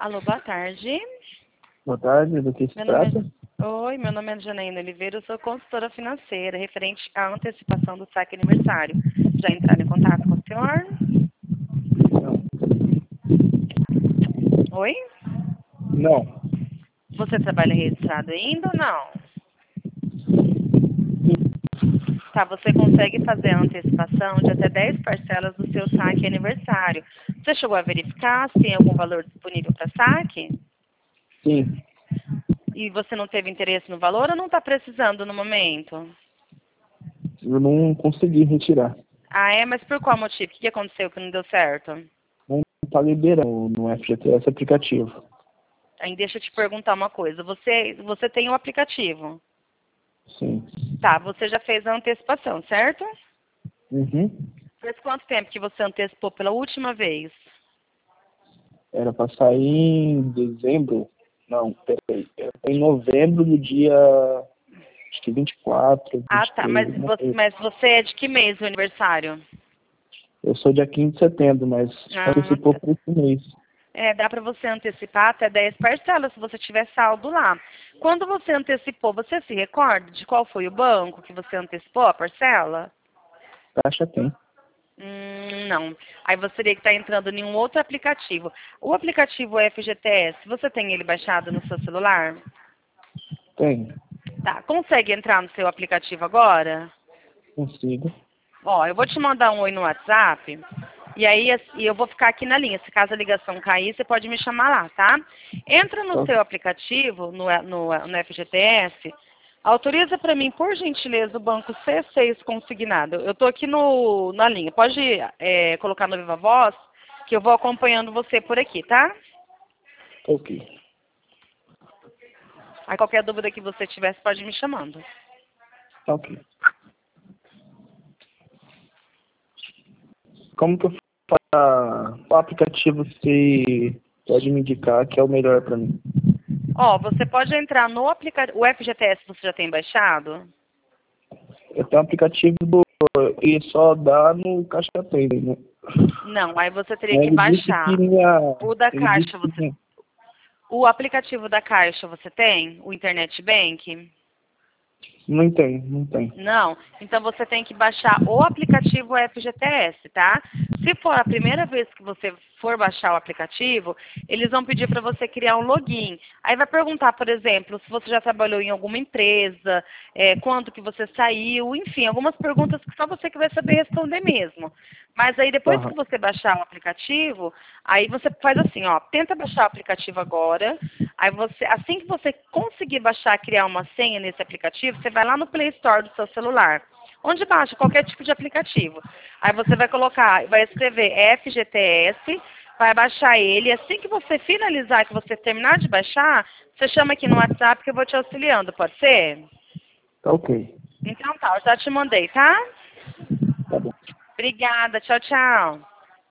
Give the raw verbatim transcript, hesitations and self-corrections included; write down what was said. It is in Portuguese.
Alô, boa tarde. Boa tarde, do que se Meu nome trata? é... Oi, meu nome é Janaína Oliveira, eu sou consultora financeira, referente à antecipação do saque aniversário. Já entraram em contato com o senhor? Não. Oi? Não. Você trabalha registrado ainda ou não? Tá, você consegue fazer a antecipação de até dez parcelas do seu saque aniversário. Você chegou a verificar se tem algum valor disponível para saque? Sim. E você não teve interesse no valor ou não está precisando no momento? Eu não consegui retirar. Ah, é? Mas por qual motivo? O que aconteceu que não deu certo? Não está liberando no F G T S aplicativo. Aí deixa eu te perguntar uma coisa. Você, você tem o aplicativo? Sim. Tá, você já fez a antecipação, certo? Uhum. Faz quanto tempo que você antecipou pela última vez? Era para sair em dezembro. Não, peraí. Era em novembro do dia, acho que vinte e quatro, Ah, vinte e tá. Mas três, não você, sei. mas você é de que mês o aniversário? Eu sou dia quinze de setembro, mas Ah, antecipou tá. por esse mês. É, dá para você antecipar até dez parcelas se você tiver saldo lá. Quando você antecipou, você se recorda de qual foi o banco que você antecipou a parcela? Taxa tem. Hum, não. Aí você teria que estar entrando em um outro aplicativo. O aplicativo F G T S, você tem ele baixado no seu celular? Tem. Tá. Consegue entrar no seu aplicativo agora? Consigo. Ó, eu vou te mandar um oi no WhatsApp. E aí as- e eu vou ficar aqui na linha. Se caso a ligação cair, você pode me chamar lá, tá? Entra no Tá. seu aplicativo, no, no, no F G T S. Autoriza para mim, por gentileza, o banco C seis consignado. Eu estou aqui no, na linha. Pode é, colocar no Viva Voz, que eu vou acompanhando você por aqui, tá? Ok. Aí qualquer dúvida que você tiver, você pode ir me chamando. Ok. Como que eu faço? Qual aplicativo você pode me indicar que é o melhor para mim? Ó, você pode entrar no aplicativo. O F G T S você já tem baixado? Eu tenho um aplicativo do, e só dá no Caixa Tem, né? Não, aí você teria que Ele disse que baixar. minha. O da Ele disse Caixa, que você. minha, O aplicativo da Caixa você tem? O Internet Bank? não tem, não tem. Não? Então você tem que baixar o aplicativo F G T S, tá? Se for a primeira vez que você for baixar o aplicativo, eles vão pedir para você criar um login. Aí vai perguntar, por exemplo, se você já trabalhou em alguma empresa, é, quanto que você saiu, enfim, algumas perguntas que só você que vai saber responder mesmo. Mas aí depois Aham. que você baixar o aplicativo, aí você faz assim, ó, tenta baixar o aplicativo agora. Aí você, assim que você conseguir baixar, criar uma senha nesse aplicativo, você vai lá no Play Store do seu celular, onde baixa qualquer tipo de aplicativo. Aí você vai colocar, vai escrever F G T S, vai baixar ele. E assim que você finalizar, que você terminar de baixar, você chama aqui no WhatsApp que eu vou te auxiliando, pode ser? Tá ok. Então tá, eu já te mandei, tá? Tá bom. Obrigada, tchau, tchau.